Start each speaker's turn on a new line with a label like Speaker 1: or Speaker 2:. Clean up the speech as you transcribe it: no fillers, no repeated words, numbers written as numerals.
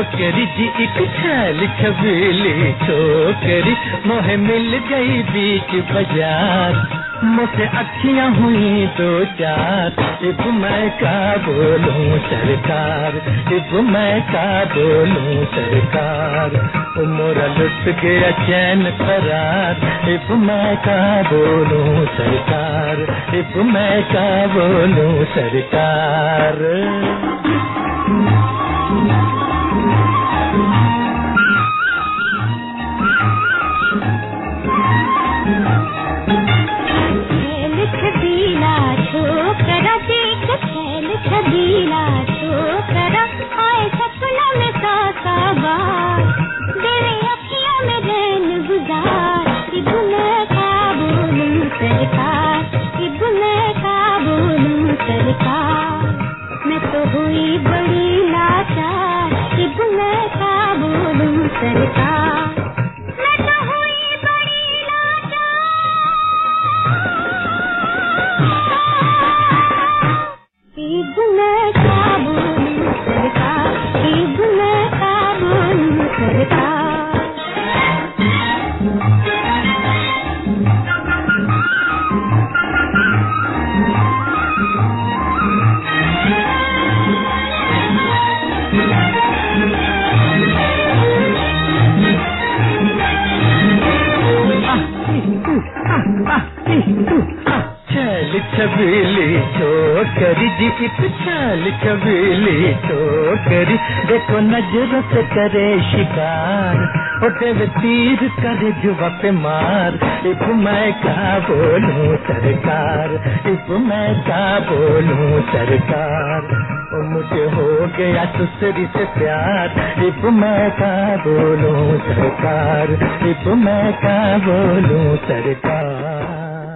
Speaker 1: छोकरी जी एक छैल छबीली छोकरी मोहे मिल गई बीच बाजार, मुझसे अखियां हुई दो चार, अब मैं का बोलूं सरकार, अब मैं का बोलूं सरकार, मोरा लुट गया चैन करार, अब मैं का बोलूं सरकार, अब मैं का बोलूं सरकार।
Speaker 2: छबीला छोकरा देख छैल छबीला छोकरा आए सपना में सासा बार, तेरे अखियों में रैन गुजार, इब मैं का बोलूं सरकार, इब मैं का बोलूं सरकार, मैं तो हुई बड़ी लाचार, इब मैं का बोलूं सरकार, मैं तो हुई बड़ी लाचार, इब मैं का बोलूं सरकार, इब मैं का बोलूं सरकार।
Speaker 1: छैल छबीली छोकरी जी एक छैल छबीली छोकरी, देखो नजरों से करे शिकार, उठे वे तीर करे जुआ पे मार, इब मैं का बोलूं सरकार, इब मैं का बोलूं सरकार, ओ मुझे हो गया दूसरी से प्यार, इब मैं का बोलूं सरकार, इब मैं का बोलूं सरकार।